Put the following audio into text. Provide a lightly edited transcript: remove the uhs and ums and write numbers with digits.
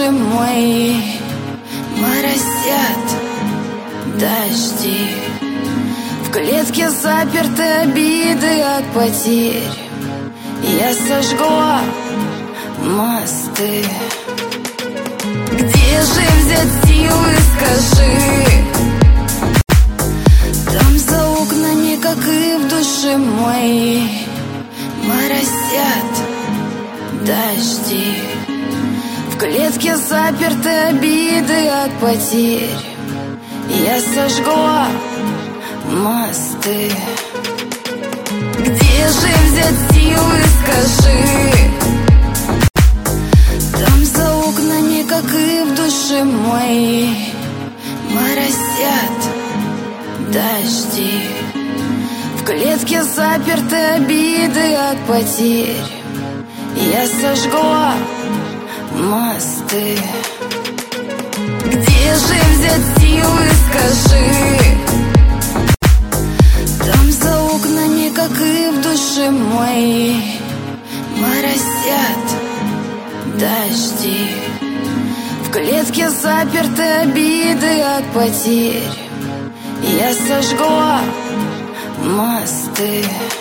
души мои моросят дожди. В клетке заперты обиды от потерь. Я сожгла мосты. Где же взять силы, скажи? Там за окнами, как и в душе моей, моросят дожди. В клетке заперты обиды от потерь. Я сожгла мосты. Где же взять силы, скажи? Там за окнами, как и в душе моей, моросят дожди. В клетке заперты обиды от потерь. Я сожгла мосты. Где же взять силы, скажи? Там за окнами, как и в душе моей, моросят дожди. В клетке заперты обиды от потерь. Я сожгла мосты.